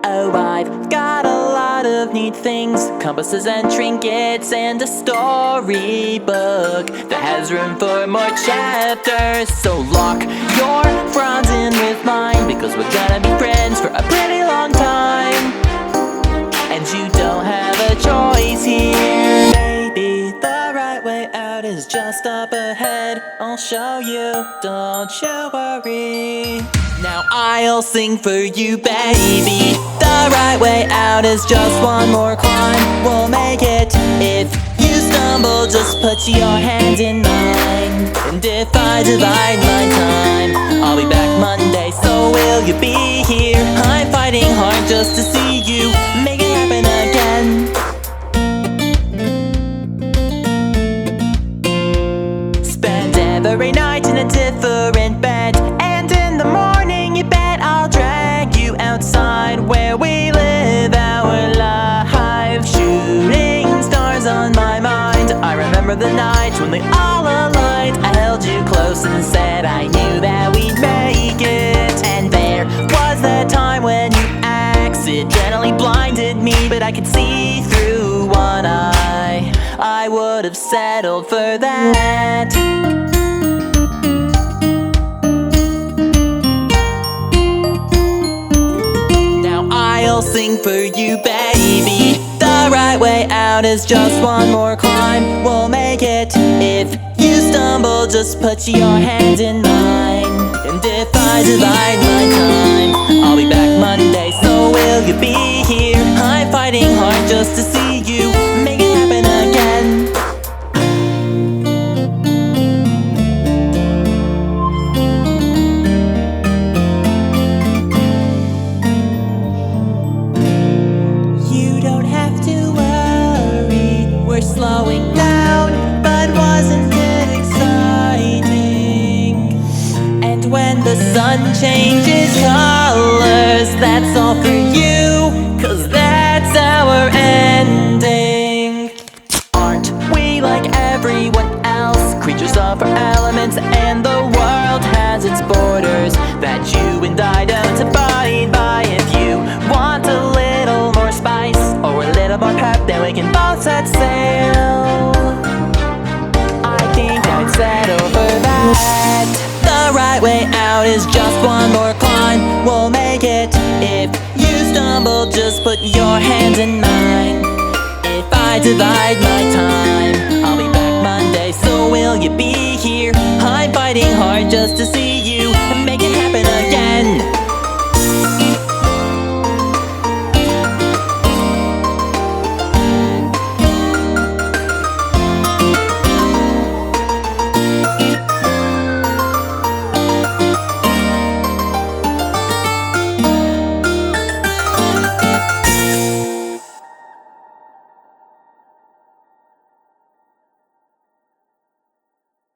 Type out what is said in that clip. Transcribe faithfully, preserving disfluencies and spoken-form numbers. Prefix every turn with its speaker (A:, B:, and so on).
A: Oh, I've got a lot of neat things, compasses and trinkets, and a storybook that has room for more chapters. So lock your fronts in with mine, because we're gonna be friends for a pretty long time. And you don't have a choice here. Maybe the right way out is just up ahead. I'll show you, don't you worry. Now I'll sing for you, baby. The right way out is just one more climb. We'll make it. If you stumble, just put your hand in mine. And if I divide my time, I'll be back Monday, so will you be here? I'm fighting hard just to see you make it happen again. Spend every night in a different bed, and in the morning you bet I'll drag you outside where we live our lives. Shooting stars on my mind, I remember the night when we all aligned. I held you close and said I knew that we'd make it. And there was that time when you accidentally blinded me, but I could see through one eye. I would have settled for that. Now I'll sing for you, baby. The right way out is just one more climb. We'll make it. If you stumble, just put your hand in mine. And if I divide my time, I'll be back Monday, so will you be here? I'm fighting hard just to see you make it happen again. You don't have to worry, we're slowing down, but wasn't it exciting? And when the sun changes colors, that's all for you, 'cause that's our ending. Aren't we like everyone else? Creatures of our elements, and the world has its borders that you and I don't abide by. If you want a little more spice or a little more pep, then we can both set sail. I think I'd settle for that. The right way out is just one more climb. We'll make it. If you stumble, just put your hand in mine. If I divide my time, I'll be back Monday, so will you be here? I'm fighting hard just to see you